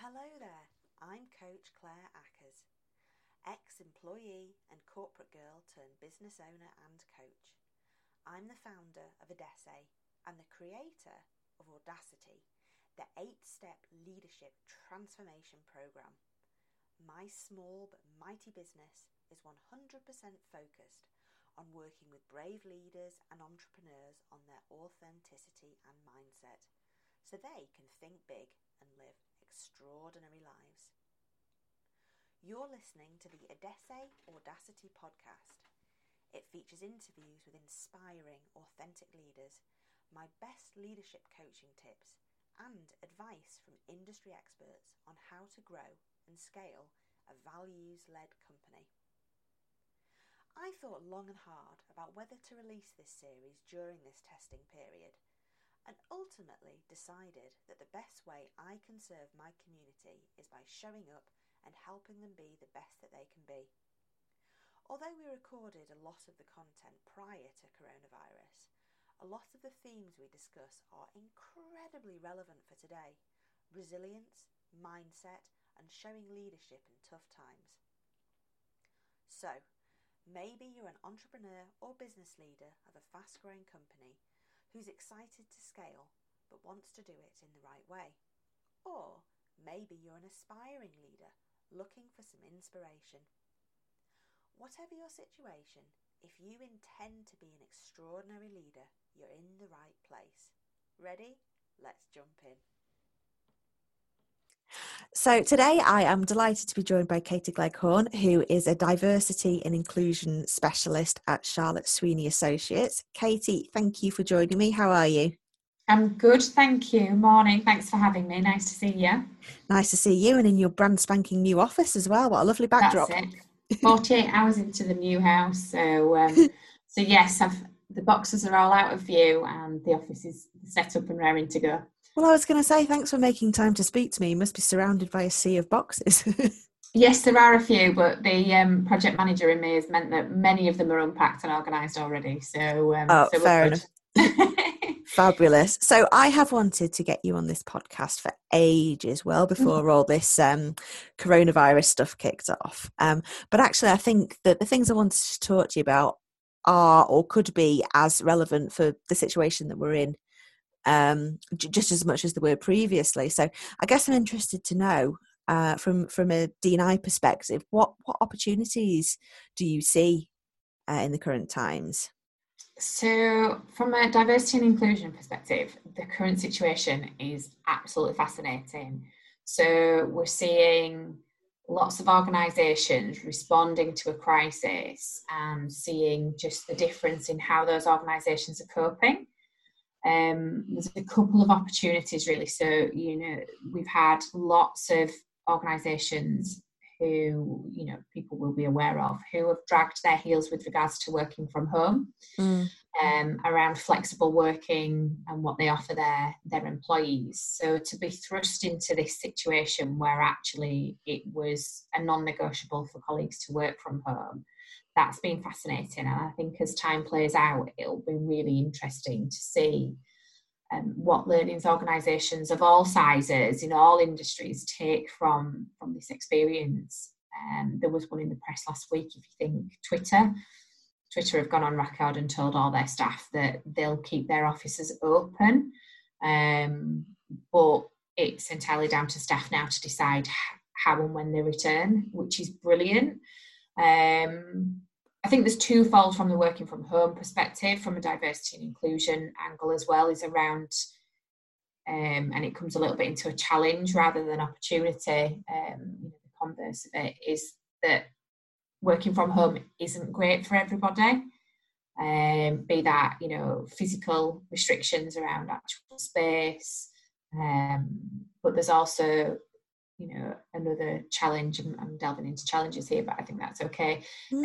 Hello there, I'm Coach Claire Ackers, ex-employee and corporate girl turned business owner and coach. I'm the founder of Odesse and the creator of Audacity, the 8-step leadership transformation program. My small but mighty business is 100% focused on working with brave leaders and entrepreneurs on their authenticity and mindset, so they can think big and live extraordinary lives. You're listening to the Odesse Audacity podcast. It features interviews with inspiring, authentic leaders, my best leadership coaching tips, and advice from industry experts on how to grow and scale a values-led company. I thought long and hard about whether to release this series during this testing period, and ultimately decided that the best way I can serve my community is by showing up and helping them be the best that they can be. Although we recorded a lot of the content prior to coronavirus, a lot of the themes we discuss are incredibly relevant for today: resilience, mindset, and showing leadership in tough times. So, maybe you're an entrepreneur or business leader of a fast-growing company who's excited to scale but wants to do it in the right way. Or maybe you're an aspiring leader looking for some inspiration. Whatever your situation, if you intend to be an extraordinary leader, you're in the right place. Ready? Let's jump in. So today I am delighted to be joined by Katie Gleghorn, who is a diversity and inclusion specialist at Charlotte Sweeney Associates. Katie, thank you for joining me. How are you? I'm good, thank you. Morning, thanks for having me. Nice to see you. Nice to see you, and in your brand spanking new office as well. What a lovely backdrop. That's it. 48 hours into the new house. So yes, the boxes are all out of view and the office is set up and raring to go. Well, I was going to say, thanks for making time to speak to me. You must be surrounded by a sea of boxes. Yes, there are a few, but the project manager in me has meant that many of them are unpacked and organised already. So fair enough. Fabulous. So I have wanted to get you on this podcast for ages, well before all this coronavirus stuff kicked off. But actually, I think that the things I wanted to talk to you about are or could be as relevant for the situation that we're in, just as much as they were previously. So I guess I'm interested to know, from a D&I perspective, what opportunities do you see in the current times? So from a diversity and inclusion perspective, the current situation is absolutely fascinating. So we're seeing lots of organisations responding to a crisis and seeing just the difference in how those organisations are coping. There's a couple of opportunities really. So, we've had lots of organisations who, people will be aware of, who have dragged their heels with regards to working from home, around flexible working and what they offer their employees. So to be thrust into this situation where actually it was a non-negotiable for colleagues to work from home, that's been fascinating. And I think as time plays out, it'll be really interesting to see what learnings organisations of all sizes in all industries take from this experience. There was one in the press last week, if you think Twitter have gone on record and told all their staff that they'll keep their offices open, but it's entirely down to staff now to decide how and when they return, which is brilliant. I think there's twofold from the working from home perspective. From a diversity and inclusion angle as well, is around, and it comes a little bit into a challenge rather than opportunity. The converse of it is that working from home isn't great for everybody. Be that, physical restrictions around actual space, but there's also, another challenge. I'm delving into challenges here, but I think that's okay.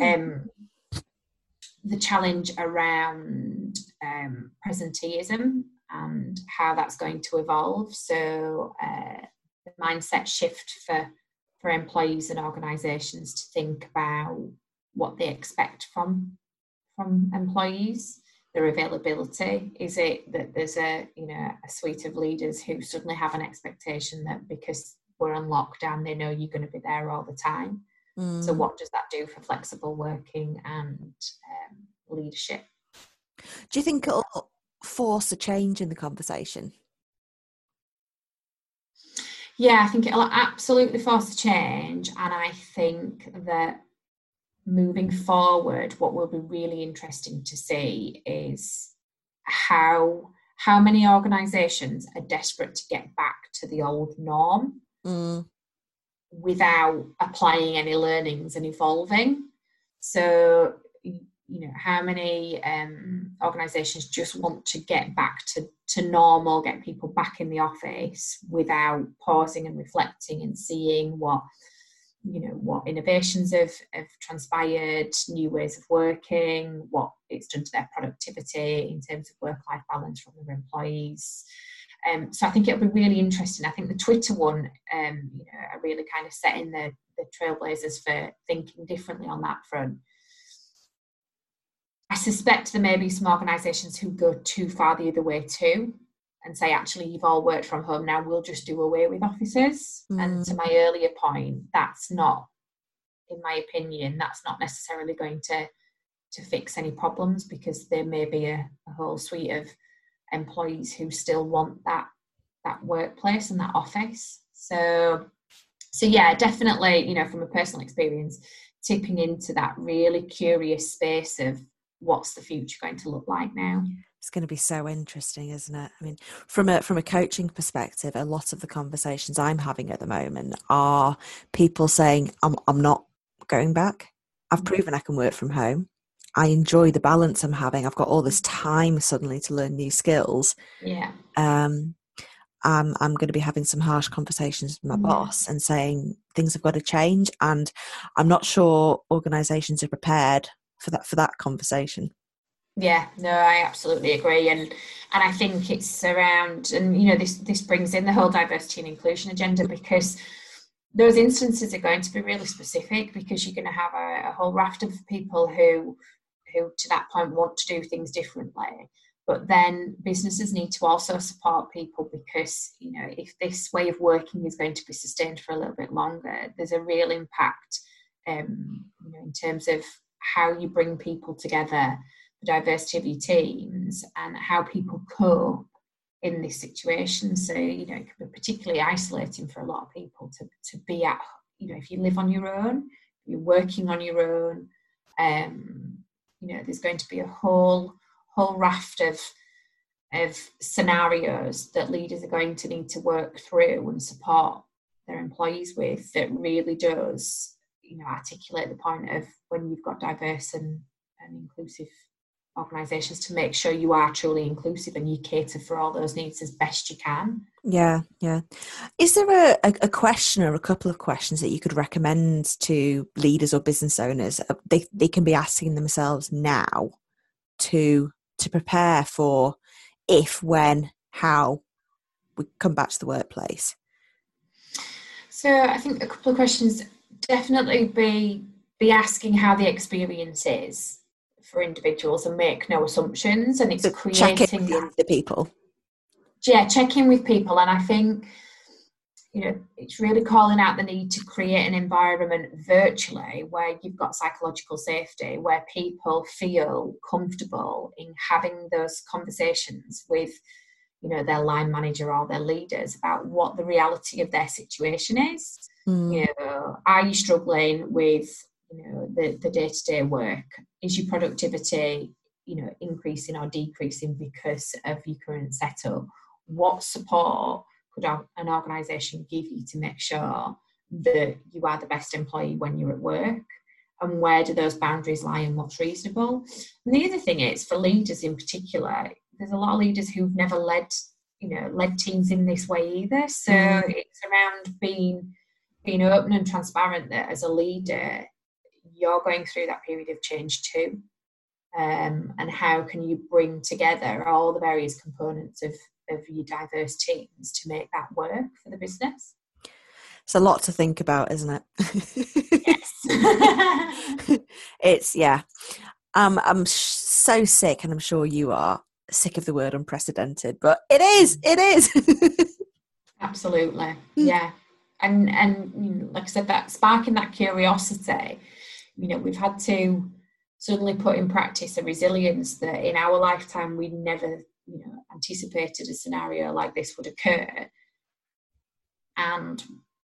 The challenge around presenteeism and how that's going to evolve. So the mindset shift for employees and organisations to think about what they expect from employees, their availability. Is it that there's a suite of leaders who suddenly have an expectation that because we're on lockdown, they know you're going to be there all the time. So what does that do for flexible working and leadership? Do you think it'll force a change in the conversation? Yeah, I think it'll absolutely force a change. And I think that moving forward, what will be really interesting to see is how many organisations are desperate to get back to the old norm without applying any learnings and evolving. So, how many organisations just want to get back to normal, get people back in the office without pausing and reflecting and seeing what innovations have transpired, new ways of working, what it's done to their productivity in terms of work-life balance from their employees. So I think it'll be really interesting. I think the Twitter one, are really kind of setting the trailblazers for thinking differently on that front. I suspect there may be some organisations who go too far the other way too, and say, actually, you've all worked from home, now we'll just do away with offices. And to my earlier point, that's not, in my opinion, that's not necessarily going to fix any problems, because there may be a whole suite of employees who still want that workplace and that office. So yeah, definitely, from a personal experience, tipping into that really curious space of what's the future going to look like now. It's going to be so interesting, isn't it? I mean, from a coaching perspective, a lot of the conversations I'm having at the moment are people saying, I'm not going back. I've proven I can work from home. I enjoy the balance I'm having. I've got all this time suddenly to learn new skills. Yeah. I'm going to be having some harsh conversations with my boss and saying things have got to change. And I'm not sure organisations are prepared for that conversation. Yeah, no, I absolutely agree, and I think it's around, and this brings in the whole diversity and inclusion agenda, because those instances are going to be really specific, because you're going to have a whole raft of people who to that point want to do things differently, but then businesses need to also support people, because if this way of working is going to be sustained for a little bit longer, there's a real impact in terms of how you bring people together, diversity of your teams, and how people cope in this situation. So it can be particularly isolating for a lot of people to be at, if you live on your own, you're working on your own, there's going to be a whole raft of scenarios that leaders are going to need to work through and support their employees with, that really does articulate the point of, when you've got diverse and inclusive organisations, to make sure you are truly inclusive and you cater for all those needs as best you can. Yeah. Is there a question or a couple of questions that you could recommend to leaders or business owners they can be asking themselves now to prepare for if, when, how we come back to the workplace? So I think a couple of questions, definitely be asking how the experience is for individuals, and make no assumptions, and it's creating check in with the people. Yeah, check in with people. And I think it's really calling out the need to create an environment virtually where you've got psychological safety, where people feel comfortable in having those conversations with their line manager or their leaders about what the reality of their situation is. Are you struggling with the day-to-day work? Is your productivity increasing or decreasing because of your current setup? What support could an organisation give you to make sure that you are the best employee when you're at work? And where do those boundaries lie, and what's reasonable? And the other thing is, for leaders in particular, there's a lot of leaders who've never led teams in this way either. So it's around being open and transparent, that as a leader, you're going through that period of change too. And how can you bring together all the various components of your diverse teams to make that work for the business? It's a lot to think about, isn't it? Yes. It's, yeah. I'm so sick, and I'm sure you are sick of the word unprecedented, but it is. Absolutely. Yeah. and like I said, that sparking that curiosity, we've had to suddenly put in practice a resilience that in our lifetime we never anticipated a scenario like this would occur. And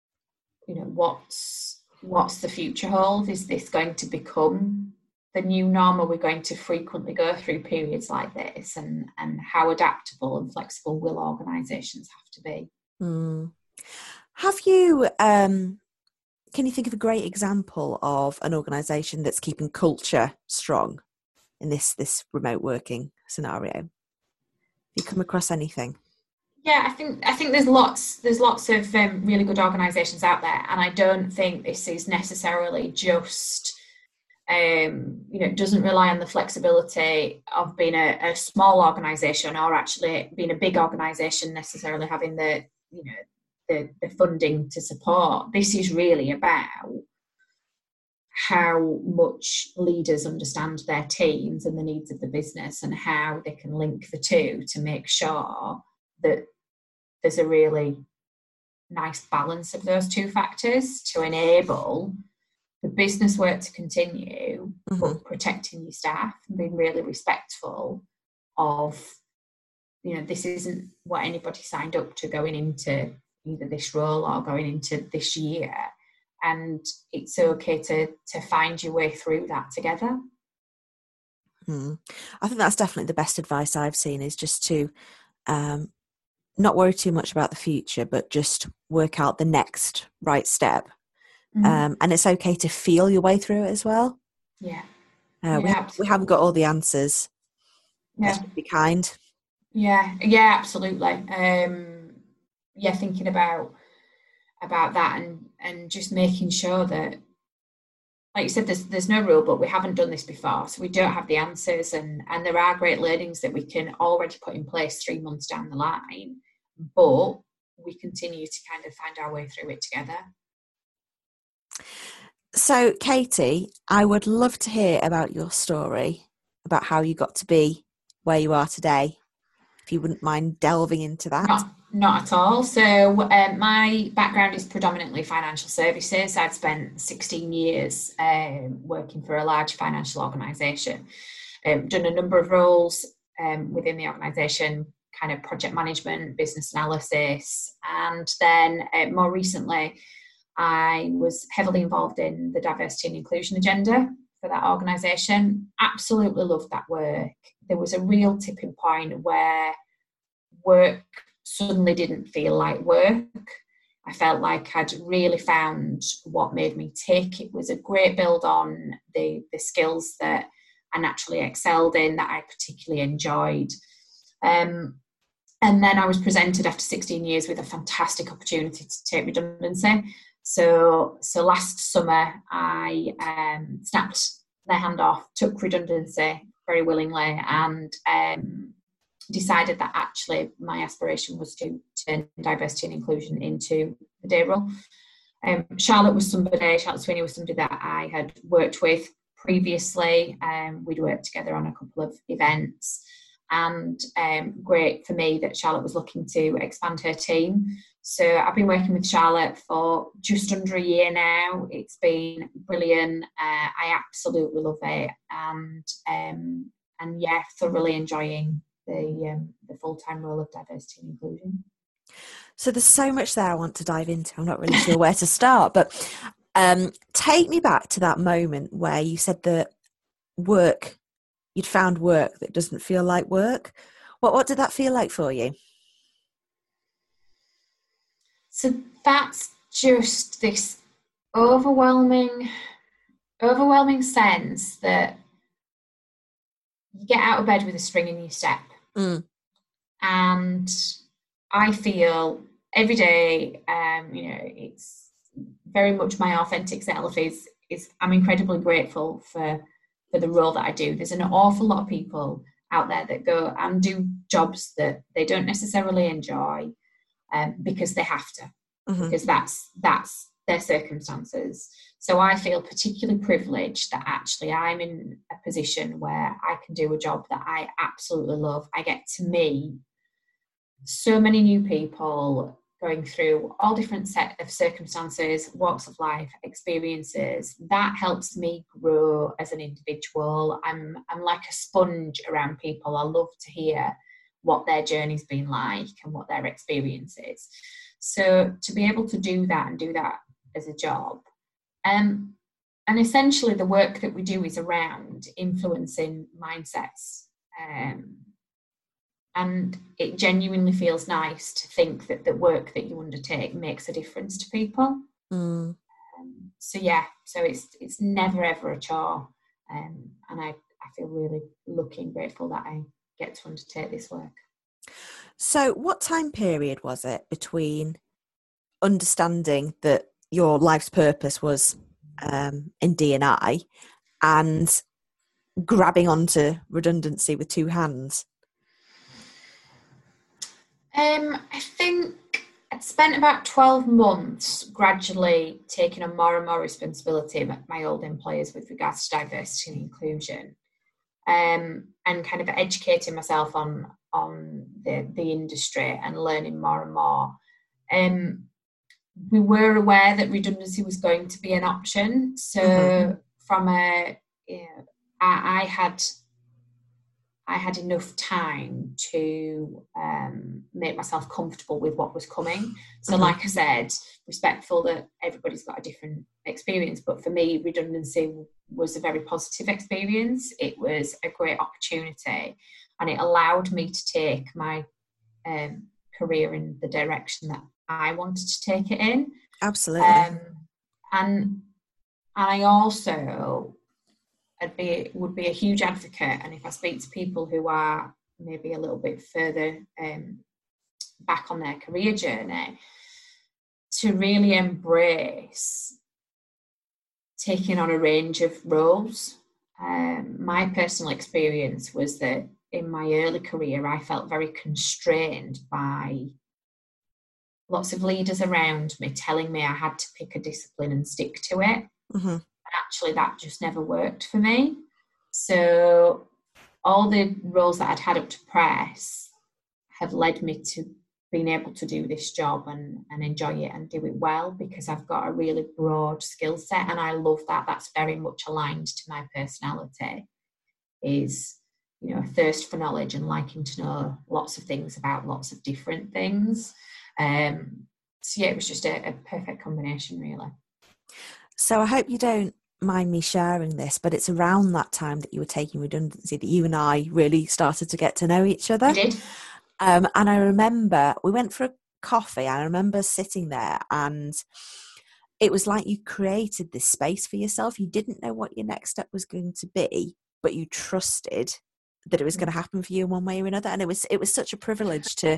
what's the future hold? Is this going to become the new norm? Are we going to frequently go through periods like this? And how adaptable and flexible will organisations have to be? Have you can you think of a great example of an organisation that's keeping culture strong in this remote working scenario? Have you come across anything? Yeah, I think there's lots of really good organisations out there, and I don't think this is necessarily just doesn't rely on the flexibility of being a small organisation or actually being a big organisation necessarily having the funding to support. This is really about how much leaders understand their teams and the needs of the business, and how they can link the two to make sure that there's a really nice balance of those two factors to enable the business work to continue, but protecting your staff and being really respectful of, this isn't what anybody signed up to going into either this role or going into this year. And it's okay to find your way through that together. I think that's definitely the best advice I've seen, is just to not worry too much about the future, but just work out the next right step. And it's okay to feel your way through it as well. Yeah. We haven't got all the answers. Let's be kind. Yeah, absolutely. Thinking about that and just making sure that, like you said, there's no rule book. We haven't done this before, so we don't have the answers, and there are great learnings that we can already put in place 3 months down the line, but we continue to kind of find our way through it together. So, Katie, I would love to hear about your story, about how you got to be where you are today, if you wouldn't mind delving into that. Not at all. So my background is predominantly financial services. I've spent 16 years working for a large financial organisation, done a number of roles within the organisation, kind of project management, business analysis, and then more recently I was heavily involved in the diversity and inclusion agenda for that organisation. Absolutely loved that work. There was a real tipping point where work suddenly didn't feel like work. I felt like I'd really found what made me tick. It was a great build on the skills that I naturally excelled in, that I particularly enjoyed. And then I was presented after 16 years with a fantastic opportunity to take redundancy. So last summer I snapped their hand off, took redundancy very willingly, and decided that actually my aspiration was to turn diversity and inclusion into a day role. Charlotte Sweeney was somebody that I had worked with previously. We'd worked together on a couple of events, and great for me that Charlotte was looking to expand her team. So I've been working with Charlotte for just under a year now. It's been brilliant. I absolutely love it, and thoroughly enjoying the full-time role of diversity and inclusion. So there's so much there I want to dive into. I'm not really sure where to start, but take me back to that moment where you said that you'd found work that doesn't feel like work. What did that feel like for you? So that's just this overwhelming sense that you get out of bed with a spring in your step. And I feel every day, it's very much my authentic self is I'm incredibly grateful for the role that I do. There's an awful lot of people out there that go and do jobs that they don't necessarily enjoy because they have to, because that's their circumstances. So I feel particularly privileged that actually I'm in a position where I can do a job that I absolutely love. I get to meet so many new people going through all different set of circumstances, walks of life, experiences. That helps me grow as an individual. I'm like a sponge around people. I love to hear what their journey's been like and what their experience is. So to be able to do that and do that as a job, and essentially the work that we do is around influencing mindsets. And it genuinely feels nice to think that the work that you undertake makes a difference to people. So it's never ever a chore, and I feel really lucky and grateful that I get to undertake this work. So what time period was it between understanding that your life's purpose was in D&I and grabbing onto redundancy with two hands? I think I'd spent about 12 months gradually taking on more and more responsibility at my old employers with regards to diversity and inclusion, and kind of educating myself on the industry and learning more and more. We were aware that redundancy was going to be an option. So from I had enough time to make myself comfortable with what was coming. So like I said, respectful that everybody's got a different experience, but for me, redundancy was a very positive experience. It was a great opportunity, and it allowed me to take my career in the direction that I wanted to take it in. Absolutely. And I also would be a huge advocate, and if I speak to people who are maybe a little bit further back on their career journey, to really embrace taking on a range of roles. My personal experience was that in my early career, I felt very constrained by lots of leaders around me telling me I had to pick a discipline and stick to it. Actually, that just never worked for me. So all the roles that I'd had up to press have led me to being able to do this job and enjoy it and do it well, because I've got a really broad skill set, and I love that. That's very much aligned to my personality, is, you know, a thirst for knowledge and liking to know lots of things about lots of different things. So yeah, it was just a perfect combination, really. So I hope you don't mind me sharing this, but it's around that time that you were taking redundancy that you and I really started to get to know each other. We did. And I remember we went for a coffee. I remember sitting there, and it was like you created this space for yourself. You didn't know what your next step was going to be, but you trusted that it was going to happen for you in one way or another. And it was such a privilege to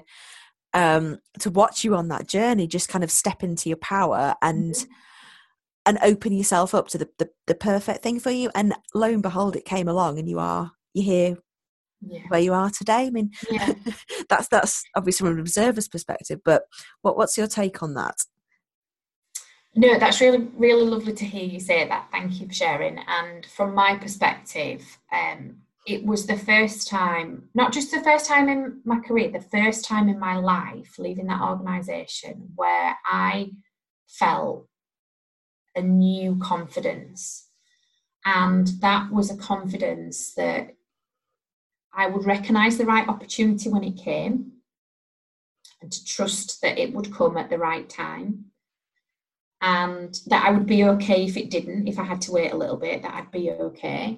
watch you on that journey, just kind of step into your power and open yourself up to the perfect thing for you. And lo and behold, it came along, and you're here where you are today. I mean, that's obviously from an observer's perspective, but what's your take on that? No, that's really, really lovely to hear you say that. Thank you for sharing. And from my perspective, it was the first time, not just the first time in my career, the first time in my life leaving that organisation where I felt a new confidence. And that was a confidence that I would recognise the right opportunity when it came, and to trust that it would come at the right time, and that I would be okay if it didn't, if I had to wait a little bit, that I'd be okay.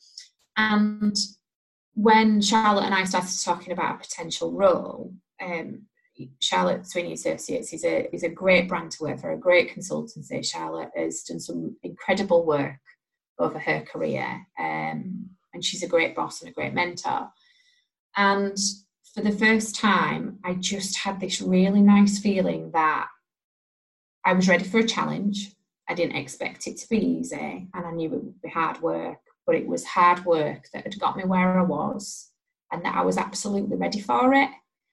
And when Charlotte and I started talking about a potential role, Charlotte Sweeney Associates is a great brand to work for, a great consultancy. Charlotte has done some incredible work over her career, and she's a great boss and a great mentor. And for the first time, I just had this really nice feeling that I was ready for a challenge. I didn't expect it to be easy, and I knew it would be hard work, but it was hard work that had got me where I was, and that I was absolutely ready for it.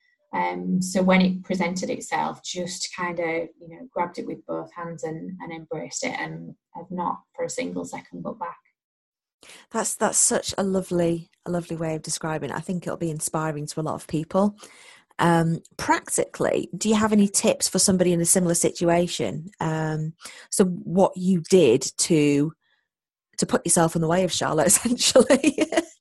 So when it presented itself, just kind of, grabbed it with both hands and embraced it, and have not for a single second looked back. That's such a lovely way of describing it. I think it'll be inspiring to a lot of people. Practically, do you have any tips for somebody in a similar situation? So what you did to put yourself in the way of Charlotte, essentially.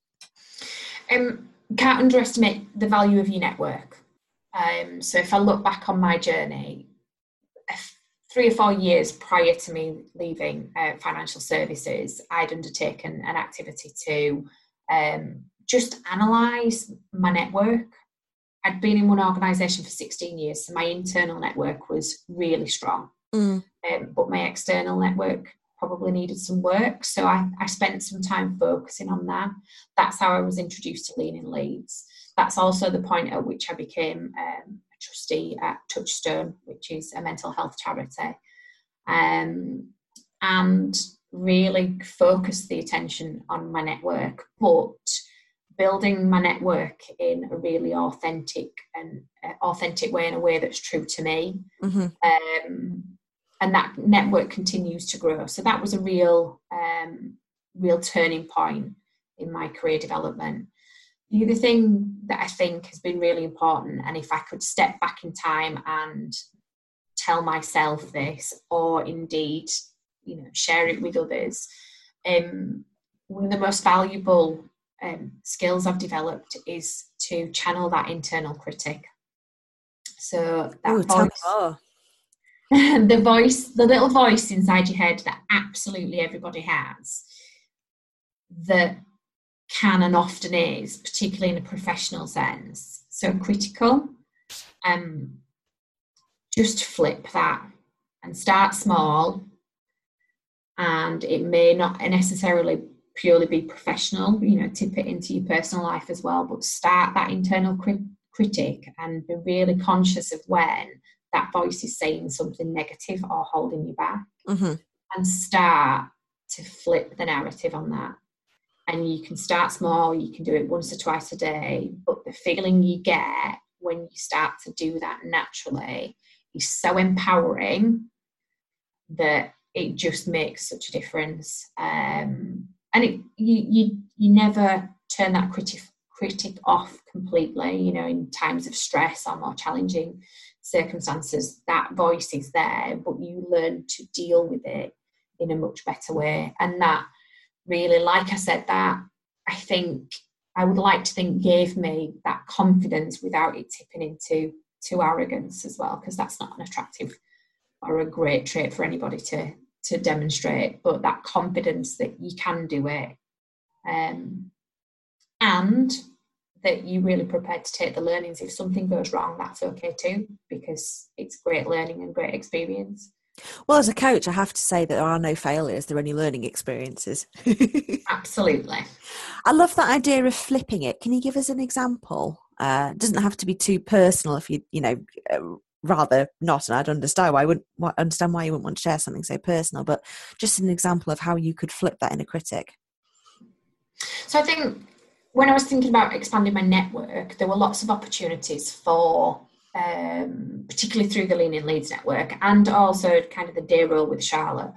Can't underestimate the value of your network. So if I look back on my journey, 3 or 4 years prior to me leaving financial services, I'd undertaken an activity to just analyse my network. I'd been in one organisation for 16 years, so my internal network was really strong. But my external network probably needed some work, so I spent some time focusing on that. That's how I was introduced to Lean in Leeds. That's also the point at which I became a trustee at Touchstone, which is a mental health charity, and really focused the attention on my network, but building my network in a really authentic way, in a way that's true to me. And that network continues to grow. So that was a real turning point in my career development. The other thing that I think has been really important, and if I could step back in time and tell myself this, or indeed, share it with others, one of the most valuable skills I've developed is to channel that internal critic. So that voice, the little voice inside your head that absolutely everybody has, that can and often is, particularly in a professional sense, so critical. Just flip that and start small, and it may not necessarily purely be professional, tip it into your personal life as well, but start that internal critic and be really conscious of when that voice is saying something negative or holding you back, and start to flip the narrative on that. And you can start small, you can do it once or twice a day, but the feeling you get when you start to do that naturally is so empowering that it just makes such a difference. And you never turn that critic off completely, in times of stress or more challenging circumstances. That voice is there, but you learn to deal with it in a much better way. And that really, like I said, that I think I would like to think gave me that confidence without it tipping into arrogance as well, because that's not an attractive or a great trait for anybody to demonstrate, but that confidence that you can do it, and that you're really prepared to take the learnings. If something goes wrong, that's okay too, because it's great learning and great experience. Well, as a coach, I have to say that there are no failures, there are only learning experiences. Absolutely. I love that idea of flipping it. Can you give us an example? It doesn't have to be too personal if rather not, and I'd understand why you wouldn't want to share something so personal, but just an example of how you could flip that inner critic. So I think when I was thinking about expanding my network, there were lots of opportunities for, particularly through the Lean in Leeds network, and also kind of the day role with Charlotte.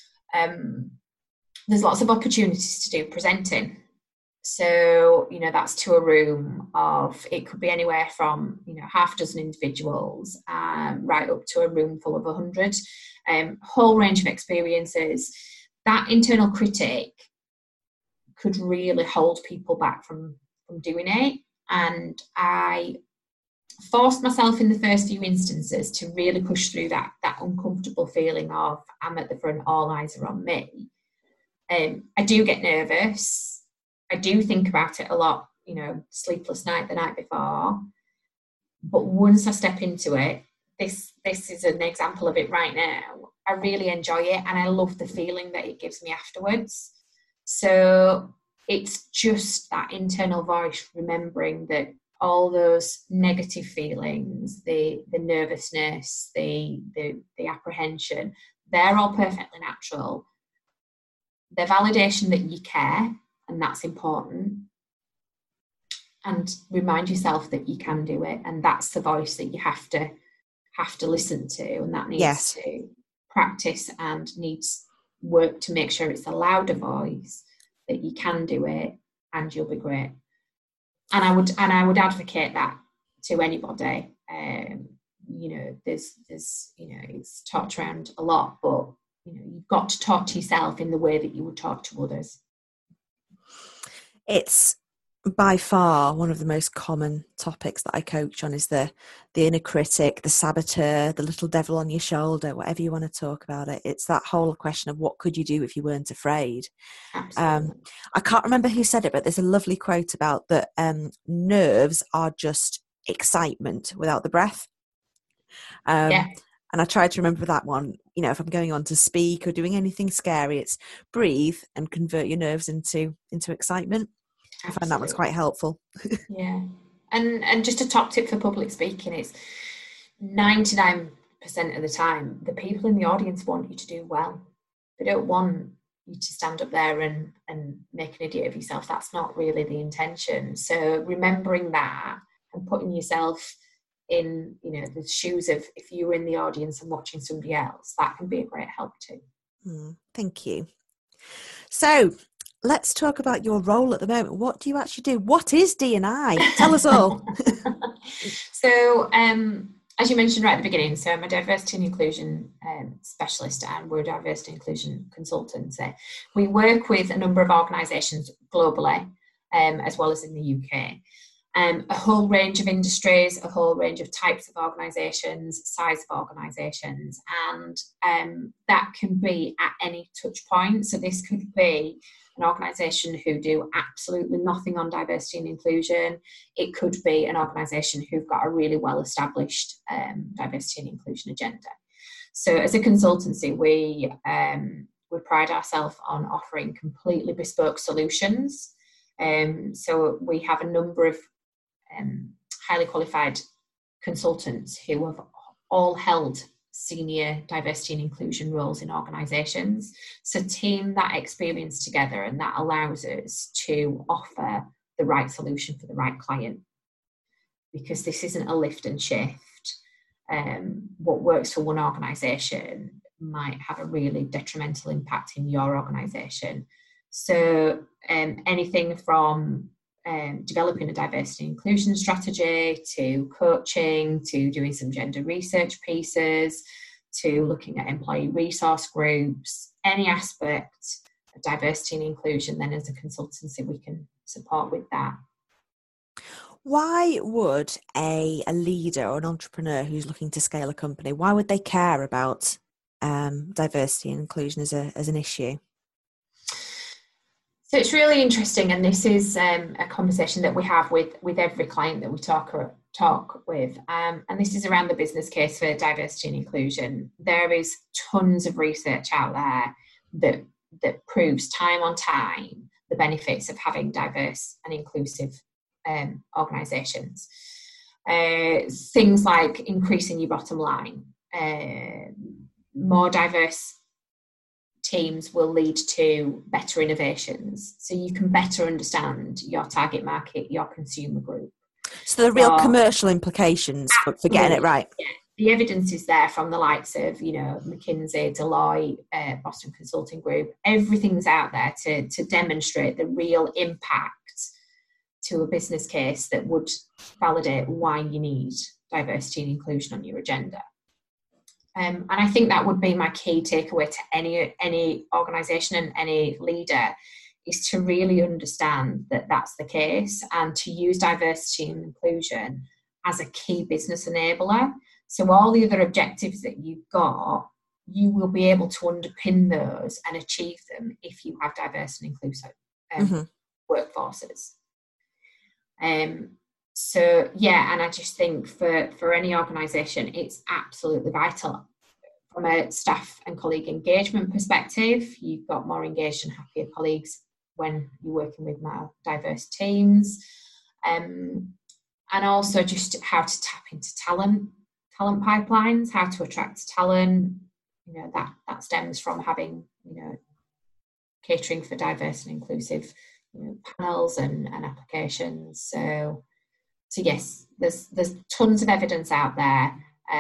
There's lots of opportunities to do presenting. So, that's to a room of, it could be anywhere from, half a dozen individuals, right up to a room full of 100, whole range of experiences. That internal critic could really hold people back from doing it. And I forced myself in the first few instances to really push through that uncomfortable feeling of, I'm at the front, all eyes are on me. I do get nervous. I do think about it a lot, sleepless night the night before. But once I step into it, this is an example of it right now. I really enjoy it, and I love the feeling that it gives me afterwards. So it's just that internal voice remembering that all those negative feelings, the nervousness, the apprehension, they're all perfectly natural. The validation that you care, and that's important. And remind yourself that you can do it, and that's the voice that you have to listen to, and that needs to practice and needs work to make sure it's a louder voice, that you can do it and you'll be great. And I would advocate that to anybody. There's it's talked around a lot, but you've got to talk to yourself in the way that you would talk to others. It's by far one of the most common topics that I coach on is the inner critic, the saboteur, the little devil on your shoulder, whatever you want to talk about it. It's that whole question of what could you do if you weren't afraid? Absolutely. I can't remember who said it, but there's a lovely quote about that nerves are just excitement without the breath. And I try to remember that one. If I'm going on to speak or doing anything scary, it's breathe and convert your nerves into excitement. Absolutely. I find that one's quite helpful. Yeah. And just a top tip for public speaking is 99% of the time, the people in the audience want you to do well. They don't want you to stand up there and make an idiot of yourself. That's not really the intention. So remembering that and putting yourself in the shoes of if you were in the audience and watching somebody else, that can be a great help too. Thank you. So let's talk about your role at the moment. What do you actually do? What is D&I? Tell us all. So as you mentioned right at the beginning, so I'm a diversity and inclusion specialist, and we're a diversity and inclusion consultancy. We work with a number of organisations globally, as well as in the UK. A whole range of industries, a whole range of types of organisations, size of organisations, and that can be at any touch point. So this could be an organisation who do absolutely nothing on diversity and inclusion. It could be an organisation who've got a really well-established diversity and inclusion agenda. So as a consultancy, we pride ourselves on offering completely bespoke solutions. So we have a number of highly qualified consultants who have all held senior diversity and inclusion roles in organisations. So team that experience together, and that allows us to offer the right solution for the right client, because this isn't a lift and shift. What works for one organisation might have a really detrimental impact in your organisation. So anything from developing a diversity and inclusion strategy, to coaching, to doing some gender research pieces, to looking at employee resource groups, any aspect of diversity and inclusion, then as a consultancy we can support with that. Why would a leader or an entrepreneur who's looking to scale a company, why would they care about diversity and inclusion as an issue? So it's really interesting, and this is a conversation that we have with every client that we talk with, and this is around the business case for diversity and inclusion. There is tons of research out there that proves time on time the benefits of having diverse and inclusive organisations. Things like increasing your bottom line, more diverse teams will lead to better innovations, so you can better understand your target market, your consumer group. So the real commercial implications for getting it right. Yeah. The evidence is there from the likes of McKinsey, Deloitte, Boston Consulting Group. Everything's out there to demonstrate the real impact to a business case that would validate why you need diversity and inclusion on your agenda. And I think that would be my key takeaway to any organisation and any leader, is to really understand that that's the case, and to use diversity and inclusion as a key business enabler. So all the other objectives that you've got, you will be able to underpin those and achieve them if you have diverse and inclusive workforces. So yeah, and I just think for any organisation, it's absolutely vital. From a staff and colleague engagement perspective, you've got more engaged and happier colleagues when you're working with more diverse teams, and also just how to tap into talent pipelines, how to attract talent. That stems from having catering for diverse and inclusive panels and applications. So yes, there's tons of evidence out there,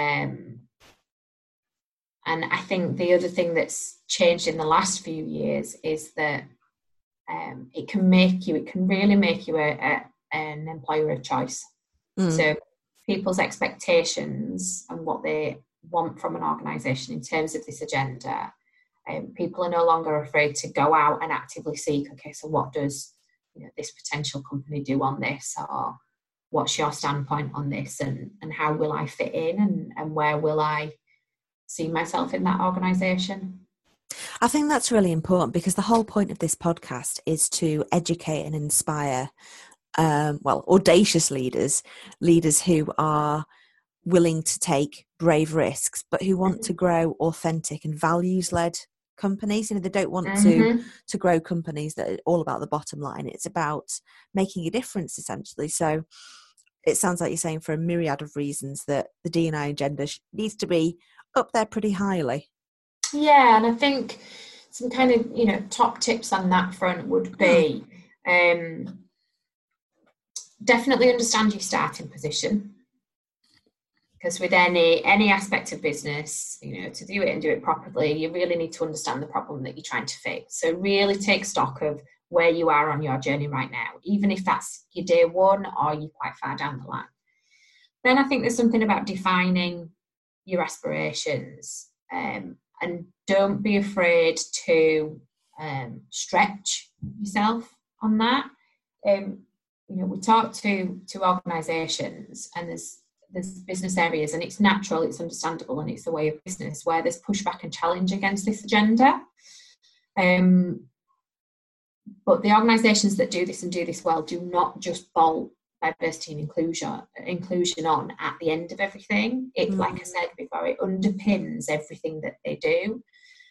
and I think the other thing that's changed in the last few years is that it can really make you an employer of choice. So people's expectations and what they want from an organisation in terms of this agenda, people are no longer afraid to go out and actively seek, okay, so what does this potential company do on this, or what's your standpoint on this, and how will I fit in, and where will I see myself in that organisation? I think that's really important, because the whole point of this podcast is to educate and inspire audacious leaders who are willing to take brave risks, but who want to grow authentic and values-led companies. They don't want to grow companies that are all about the bottom line. It's about making a difference, essentially. So it sounds like you're saying, for a myriad of reasons, that the D&I agenda needs to be up there pretty highly. Yeah, and I think some kind of top tips on that front would be definitely understand your starting position, because with any aspect of business, to do it and do it properly, you really need to understand the problem that you're trying to fix. So really take stock of where you are on your journey right now, even if that's your day one or you're quite far down the line. Then I think there's something about defining your aspirations, and don't be afraid to stretch yourself on that. We talk to organisations, and there's business areas, and it's natural, it's understandable, and it's the way of business, where there's pushback and challenge against this agenda. But the organisations that do this and do this well do not just bolt diversity and inclusion on at the end of everything. It, like I said before, it underpins everything that they do.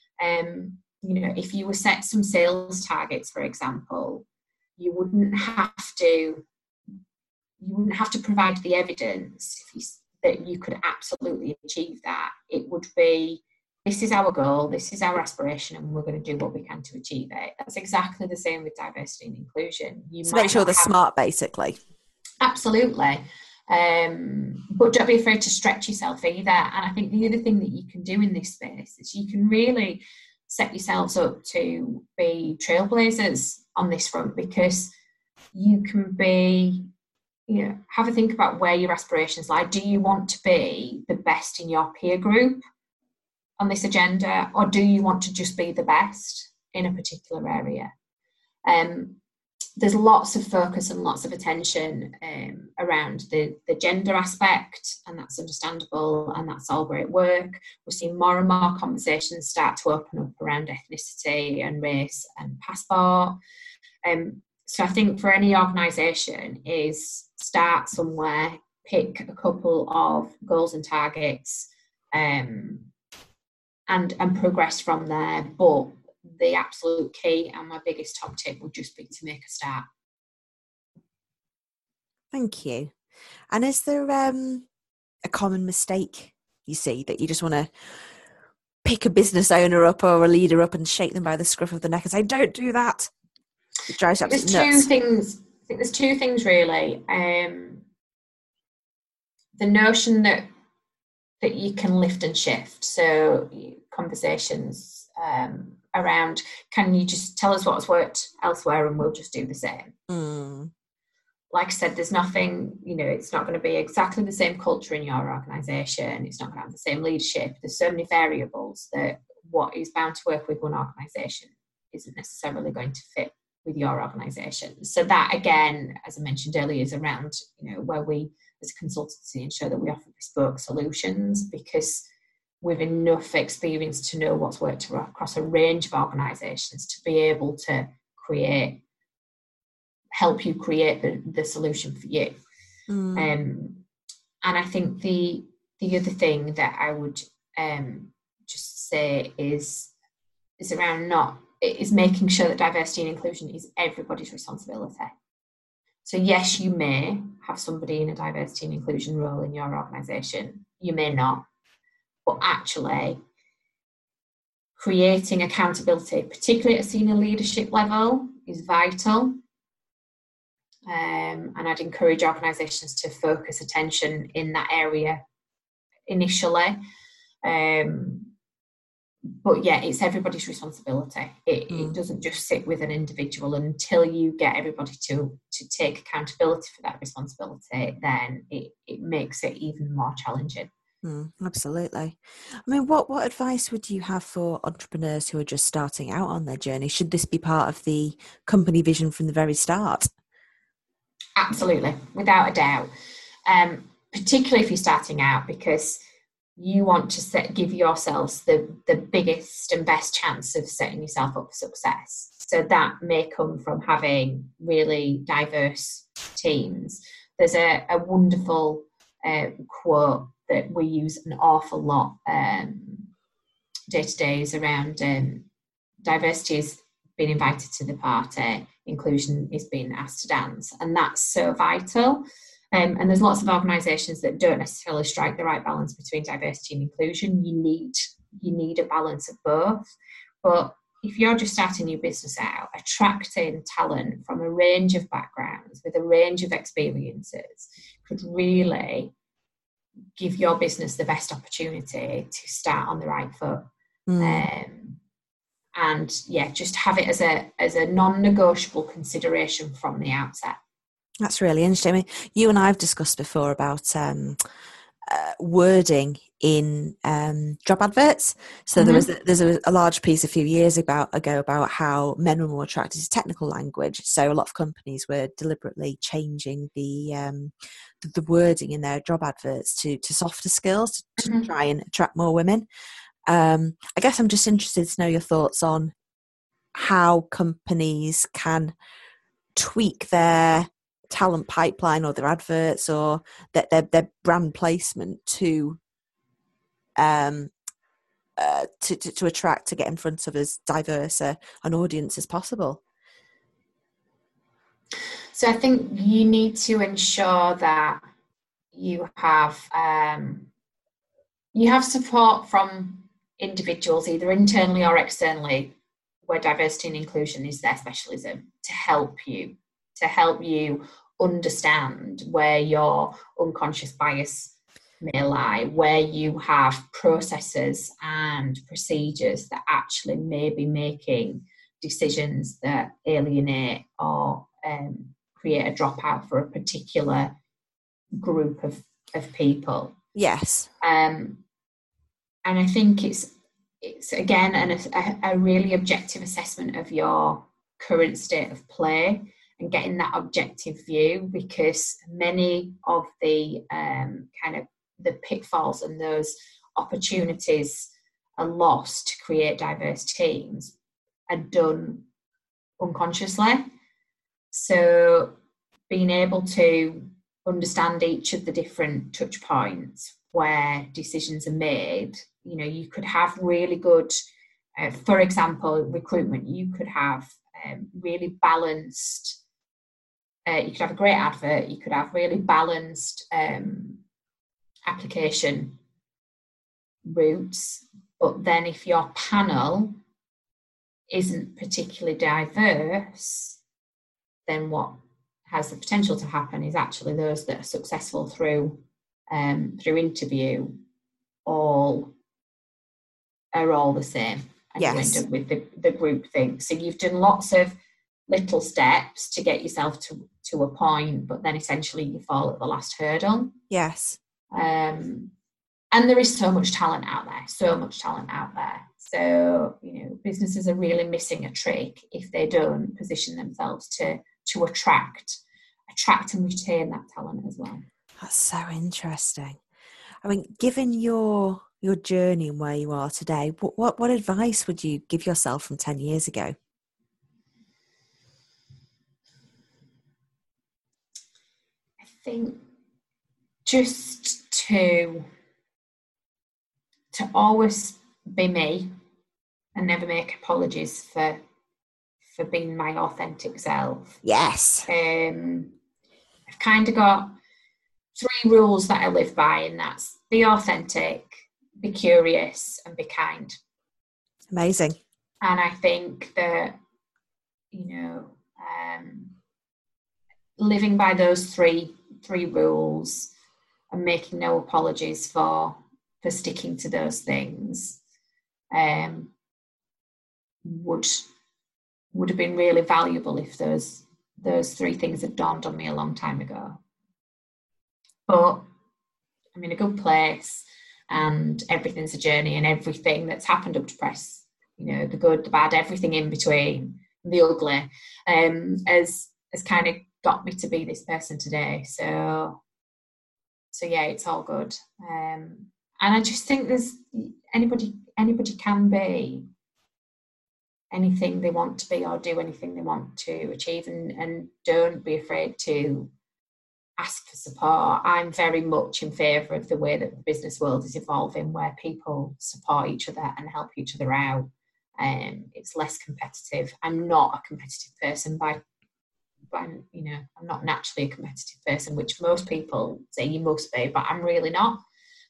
If you were set some sales targets, for example, you wouldn't have to provide the evidence that you could absolutely achieve that. It would be, this is our goal, this is our aspiration, and we're going to do what we can to achieve it. That's exactly the same with diversity and inclusion. So make sure they're smart, basically. Absolutely. But don't be afraid to stretch yourself either. And I think the other thing that you can do in this space is you can really set yourselves up to be trailblazers on this front, because you can be, have a think about where your aspirations lie. Do you want to be the best in your peer group on this agenda, or do you want to just be the best in a particular area? There's lots of focus and lots of attention around the gender aspect, and that's understandable, and that's all great work. We're seeing more and more conversations start to open up around ethnicity and race and passport. So I think for any organisation is start somewhere, pick a couple of goals and targets, and progress from there. But the absolute key and my biggest top tip would just be to make a start. Thank you. And is there a common mistake you see that you just want to pick a business owner up or a leader up and shake them by the scruff of the neck and say, don't do that? It drives you absolutely nuts. I think there's two things really. The notion that you can lift and shift. So conversations around, can you just tell us what's worked elsewhere and we'll just do the same? Like I said, there's nothing, it's not going to be exactly the same culture in your organisation. It's not going to have the same leadership. There's so many variables that what is bound to work with one organisation isn't necessarily going to fit with your organisation. So that, again, as I mentioned earlier, is around, where we as a consultancy ensure that we offer bespoke solutions, because we've enough experience to know what's worked across a range of organisations to be able to help you create the solution for you. And I think the other thing that I would just say is around making sure that diversity and inclusion is everybody's responsibility. So yes, you may have somebody in a diversity and inclusion role in your organisation, you may not, but actually creating accountability, particularly at a senior leadership level, is vital. And I'd encourage organisations to focus attention in that area initially. but yeah, it's everybody's responsibility. It doesn't just sit with an individual. Until you get everybody to take accountability for that responsibility, then it makes it even more challenging. Absolutely. I mean, what advice would you have for entrepreneurs who are just starting out on their journey? Should this be part of the company vision from the very start? Absolutely, without a doubt. Particularly if you're starting out, because you want to give yourselves the biggest and best chance of setting yourself up for success. So that may come from having really diverse teams. There's a wonderful quote that we use an awful lot day to day is around diversity is being invited to the party, inclusion is being asked to dance, and that's so vital. And there's lots of organisations that don't necessarily strike the right balance between diversity and inclusion. You need a balance of both. But if you're just starting your business out, attracting talent from a range of backgrounds with a range of experiences could really give your business the best opportunity to start on the right foot. And yeah, just have it as a non-negotiable consideration from the outset. That's really interesting. I mean, you and I have discussed before about wording in job adverts. So there's a large piece a few years ago about how men were more attracted to technical language. So a lot of companies were deliberately changing the wording in their job adverts to softer skills to try and attract more women. I guess I'm just interested to know your thoughts on how companies can tweak their talent pipeline or their adverts or their brand placement to attract, to get in front of as diverse an audience as possible. So I think you need to ensure that you have support from individuals, either internally or externally, where diversity and inclusion is their specialism, to help you understand where your unconscious bias may lie, where you have processes and procedures that actually may be making decisions that alienate or create a dropout for a particular group of people. Yes. And I think it's again a really objective assessment of your current state of play and getting that objective view, because many of the kind of the pitfalls and those opportunities are lost to create diverse teams are done unconsciously. So being able to understand each of the different touch points where decisions are made, you could have really good, for example, recruitment, you could have really balanced, you could have a great advert, you could have really balanced application routes, but then if your panel isn't particularly diverse, then what has the potential to happen is actually those that are successful through interview are all the same, and you end up with the group thing. So you've done lots of little steps to get yourself to a point, but then essentially you fall at the last hurdle. Yes. And there is so much talent out there. So, businesses are really missing a trick if they don't position themselves to attract and retain that talent as well. That's so interesting. I mean, given your journey and where you are today, what advice would you give yourself from 10 years ago? I think just to always be me and never make apologies for being my authentic self. Yes. I've kind of got 3 rules that I live by, and that's be authentic, be curious, and be kind. Amazing. And I think that, living by those three rules and making no apologies for sticking to those things would have been really valuable if those 3 things had dawned on me a long time ago. But I'm in a good place, and everything's a journey, and everything that's happened up to press, the good, the bad, everything in between, the ugly, has kind of got me to be this person today. So yeah, it's all good. And I just think there's anybody can be anything they want to be, or do anything they want to achieve, and don't be afraid to ask for support. I'm very much in favour of the way that the business world is evolving, where people support each other and help each other out. It's less competitive. I'm not a competitive person I'm not naturally a competitive person, which most people say you must be, but I'm really not.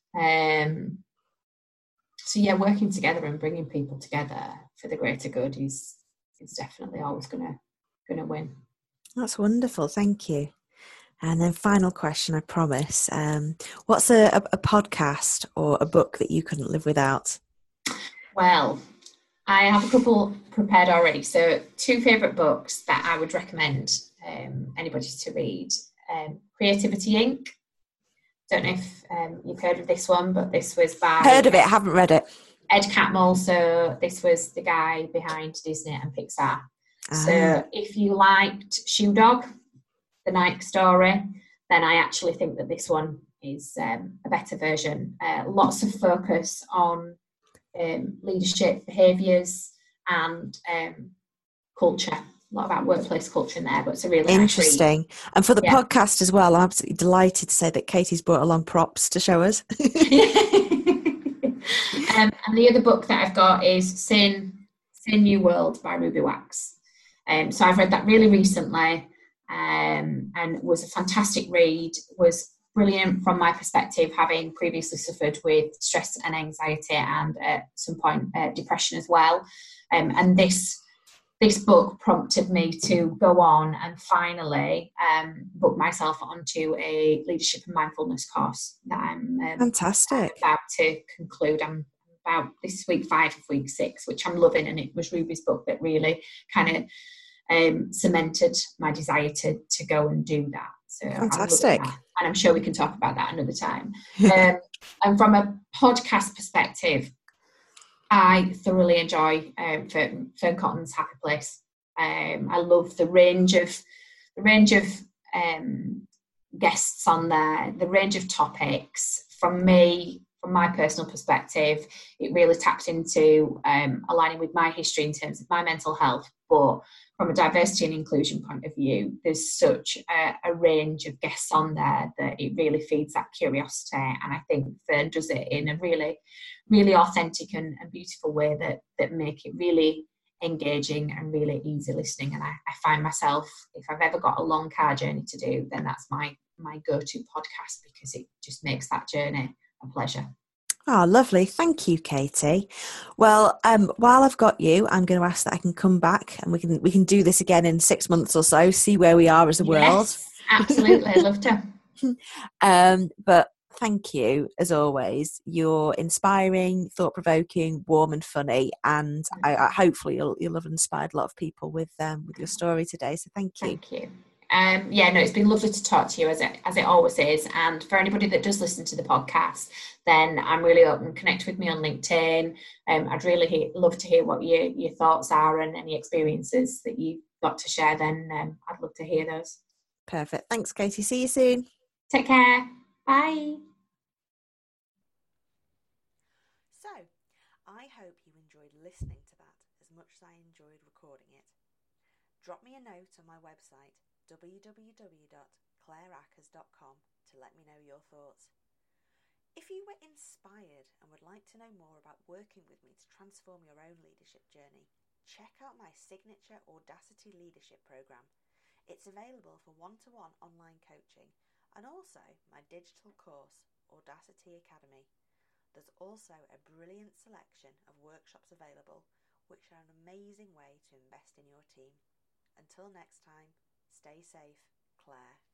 So yeah, working together and bringing people together for the greater good is definitely always gonna win. That's wonderful, thank you. And then final question, I promise. What's a podcast or a book that you couldn't live without? Well, I have a couple prepared already. So 2 favourite books that I would recommend anybody to read. Creativity Inc. Don't know if you've heard of this one, but this was by... Heard of it, haven't read it. Ed Catmull. So this was the guy behind Disney and Pixar. So if you liked Shoe Dog, the Nike story, then I actually think that this one is a better version. Lots of focus on leadership behaviours and culture. A lot about workplace culture in there, but it's a really interesting. Nice read. And for the podcast as well, I'm absolutely delighted to say that Katie's brought along props to show us. And the other book that I've got is Sin New World by Ruby Wax. So I've read that really recently, and was a fantastic read. Was brilliant from my perspective, having previously suffered with stress and anxiety, and at some point depression as well. And this book prompted me to go on and finally book myself onto a leadership and mindfulness course that I'm fantastic about to conclude. I'm about this week 5 of week 6, which I'm loving, and it was Ruby's book that really kind of cemented my desire to go and do that. So fantastic. And I'm sure we can talk about that another time. And from a podcast perspective, I thoroughly enjoy Fern Cotton's Happy Place. I love the range of guests on there, the range of topics. From my personal perspective, it really taps into aligning with my history in terms of my mental health, but from a diversity and inclusion point of view, there's such a range of guests on there that it really feeds that curiosity. And I think Fern does it in a really, really authentic and beautiful way that make it really engaging and really easy listening. And I find myself, if I've ever got a long car journey to do, then that's my go-to podcast, because it just makes that journey a pleasure. Oh, lovely. Thank you, Katie. Well, while I've got you, I'm going to ask that I can come back and we can do this again in 6 months or so, see where we are as a world. Yes, absolutely. I'd love to. But thank you, as always. You're inspiring, thought-provoking, warm and funny, and I hopefully you'll have inspired a lot of people with your story today. So thank you. Thank you. It's been lovely to talk to you, as it always is. And for anybody that does listen to the podcast, then I'm really open. Connect with me on LinkedIn. I'd really love to hear what your thoughts are and any experiences that you've got to share. Then I'd love to hear those. Perfect. Thanks, Katie. See you soon. Take care. Bye. So, I hope you enjoyed listening to that as much as I enjoyed recording it. Drop me a note on my website, www.claireackers.com, to let me know your thoughts. If you were inspired and would like to know more about working with me to transform your own leadership journey, check out my signature Audacity Leadership Programme. It's available for one-to-one online coaching and also my digital course, Audacity Academy. There's also a brilliant selection of workshops available, which are an amazing way to invest in your team. Until next time, stay safe, Claire.